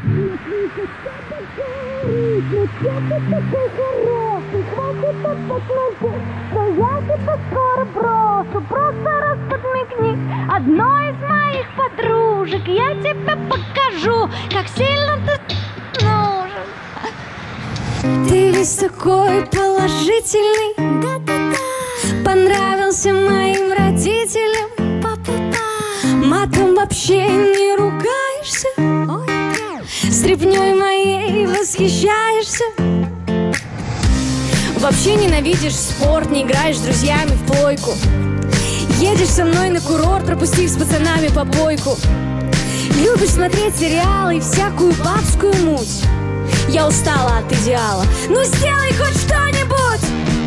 Ну что ты такой хороший, хватит опять надеть, что я тебя скоро брошу. Просто раз подмигни одной из моих подружек, я тебе покажу, как сильно ты нужен. Ты весь такой положительный, да-да-да. Понравился моим родителям, па-па-па. Матом вообще не ругаешься, стряпнёй моей восхищаешься. Вообще ненавидишь спорт, не играешь с друзьями в плойку. Едешь со мной на курорт, пропустив с пацанами попойку. Любишь смотреть сериалы и всякую бабскую муть. Я устала от идеала, ну сделай хоть что-нибудь.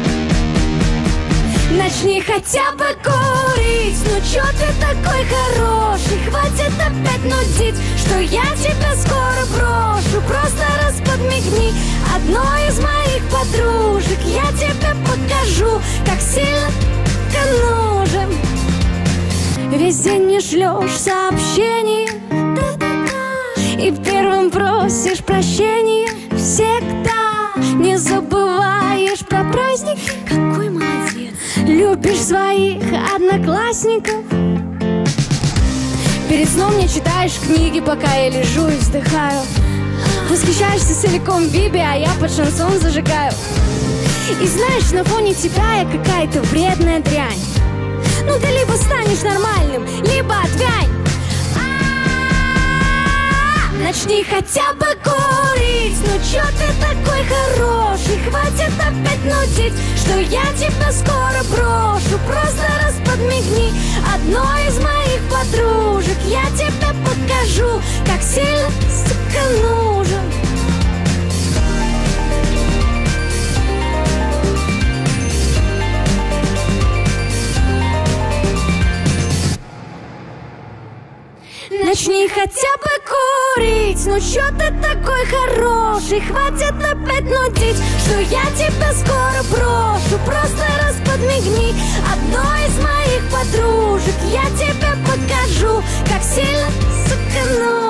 Начни хотя бы курить. Ну чё ты такой хороший, хватит опять нудить, что я тебя скоро брошу. Просто раз подмигни одной из моих подружек, я тебе покажу, как сильно ты нужен. Весь день не шлёшь сообщения, и первым просишь прощения. Всегда не забываешь про праздники. Какой молодец. Любишь своих одноклассников. Перед сном не читаешь книги, пока я лежу и вздыхаю. Восхищаешься целиком Биби, а я под шансон зажигаю. И знаешь, на фоне тебя я какая-то вредная дрянь. Ну ты либо станешь нормальным, либо отвянь. Начни хотя бы курить. Ну чё ты такой хороший, хватит опять нудить, что я тебя скоро брошу. Просто раз подмигни одной из моих подружек, я тебе покажу, как сильно, сука, нужен. Начни хотя бы курить. Ну чё ты такой хороший, хватит опять нудить, что я тебя скоро брошу. Просто раз подмигни одной из моих подружек, я тебе покажу, как сильно, сука, нужен.